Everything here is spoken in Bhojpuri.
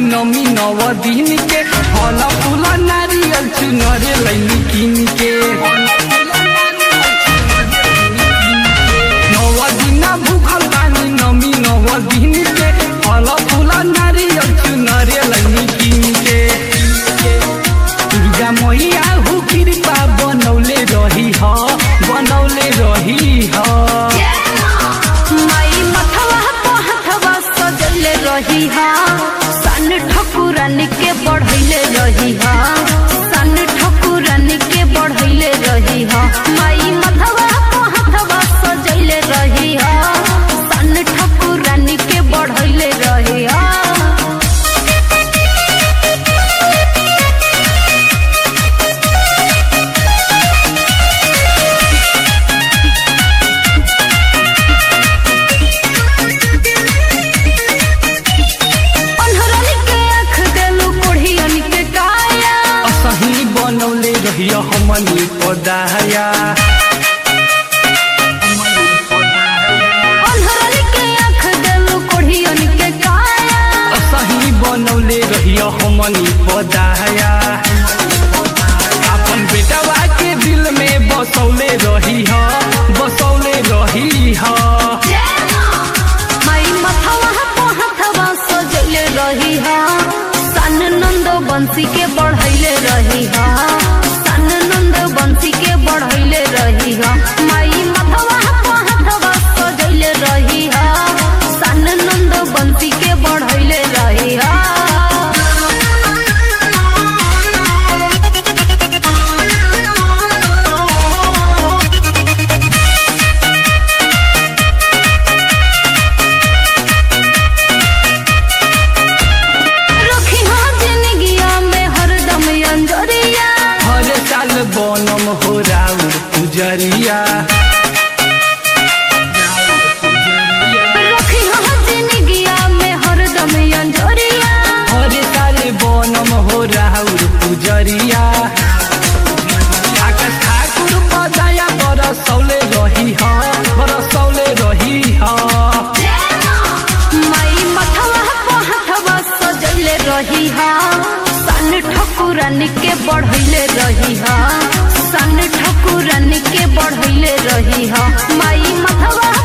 नमी नव दिन के फल फूल नारियल चुनरे लैनी किन के नव दिन भूखल बानी नमी नव दिन के फल फूल नारियल चुनरे लैनी किन के दुर्गा मैया हु कृपा बनौले रही ह बनौले रही ह माई मथवा पहथवा सजले रही हा सन ठकुरन के बढ़ैले रही हा सन ठकुरन के बढ़ैले रही हा माई मथवा पहथवा सजले रही हा सन ठकुरन के बढ़ैले रही हा बनौले रहिया हमनी पदाया सही बनौले रहिया हमनी पदाया अपन बेटवा के दिल में बसौले रही ह बसौले रही ह माई मथवा पहथवा सजले रही हा सन नंद बंसी के बढ़ैले रही हा सन नंद बंसी के बढ़ैले रही हा माई मथवा पहथवा सजले रही हा सन नंद बंसी के बढ़ैले रही हा बनम हो राउर पुजरिया हरदम अंजरिया हर साल बनम हो राउर पुजरिया आकाश ठाकुर बजाया बरसौले रही ह बरसौले रही ह माई मथवा पहथवा सजले रही हा सन ठकुरन के बढ़ैले रही हा सन ठकुरन के बढ़ैले रही हा माई मथवा